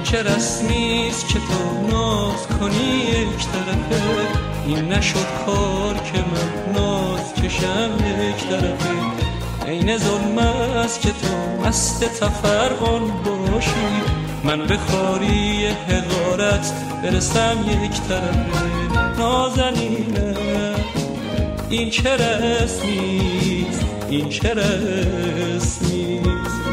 چه رسمیست که تو ناز کنی یک طرفه؟ این نشد کار که من ناز کشم یک طرفه. عین ظلم است که تو مست تفرقان باشی، من به خواری حقارت برسم یک طرفه. نازنینم این چه رسمیست، این چه رسمیست.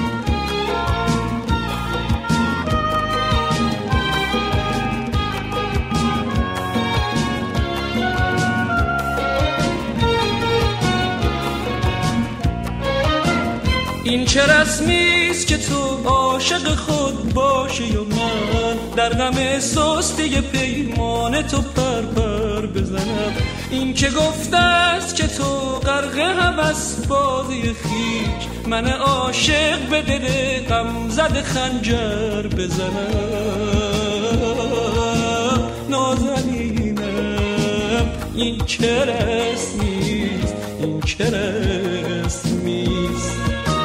این چه رسمیست که تو عاشق خود باشی و من در غم سستی پیمان تو پر بزنم. این که گفته است که تو غرق هوس بازی خویش، من عاشق به دل غم زده خنجر بزنم. نازنینم این چه رسمیست، این چه رسمیست.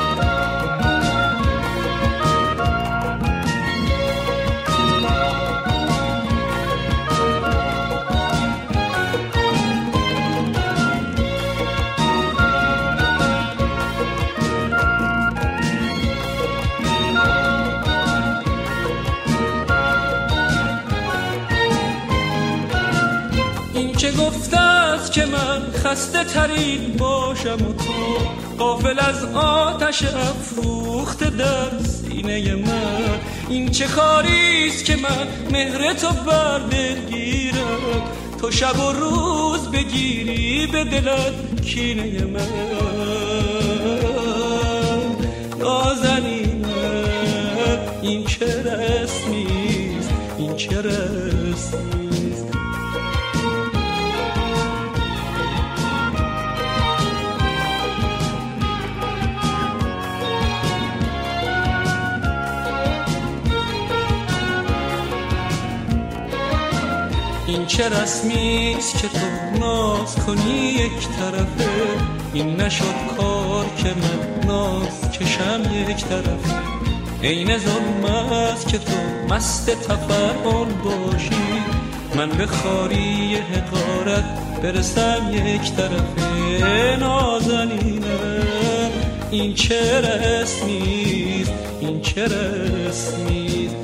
چه گفته است که من خسته ترین باشم و تو غافل از آتش افروخته در سینه من. این چه کاریست که من مهر تو بر دل گیرم، تو شب و روز بگیری به دلت کینه من. نازنینم این چه رسمیست، این چه رسمیست. این چه رسمیست که تو ناز کنی یک طرفه؟ این نشد کار که من ناز کشم یک طرفه. عین ظلم است که تو مست تفرقان باشی، من به خواری حقارت برسم یک طرفه. نازنینم این چه رسمیست، این چه رسمیست.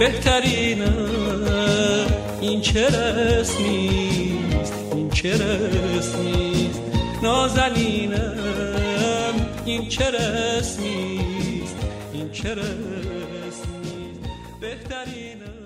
بهترینم این چه رسمیست، این چه رسمیست. نازنینم این چه رسمیست، این چه رسمیست. بهترینم